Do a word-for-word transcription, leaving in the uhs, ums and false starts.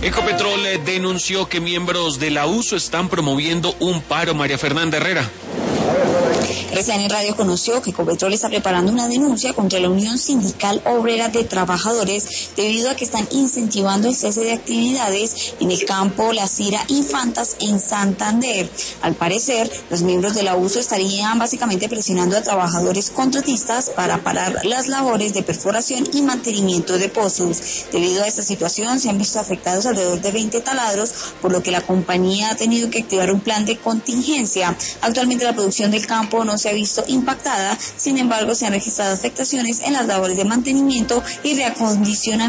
Ecopetrol denunció que miembros de la U S O están promoviendo un paro. María Fernanda Herrera. R C N Radio conoció que Ecopetrol está preparando una denuncia contra la Unión Sindical Obrera de Trabajadores debido a que están incentivando el cese de actividades en el campo La Cira Infantas en Santander. Al parecer, los miembros de la U S O estarían básicamente presionando a trabajadores contratistas para parar las labores de perforación y mantenimiento de pozos. Debido a esta situación, se han visto afectados alrededor de veinte taladros, por lo que la compañía ha tenido que activar un plan de contingencia. Actualmente la producción del campo no se ha visto impactada, sin embargo se han registrado afectaciones en las labores de mantenimiento y reacondicionamiento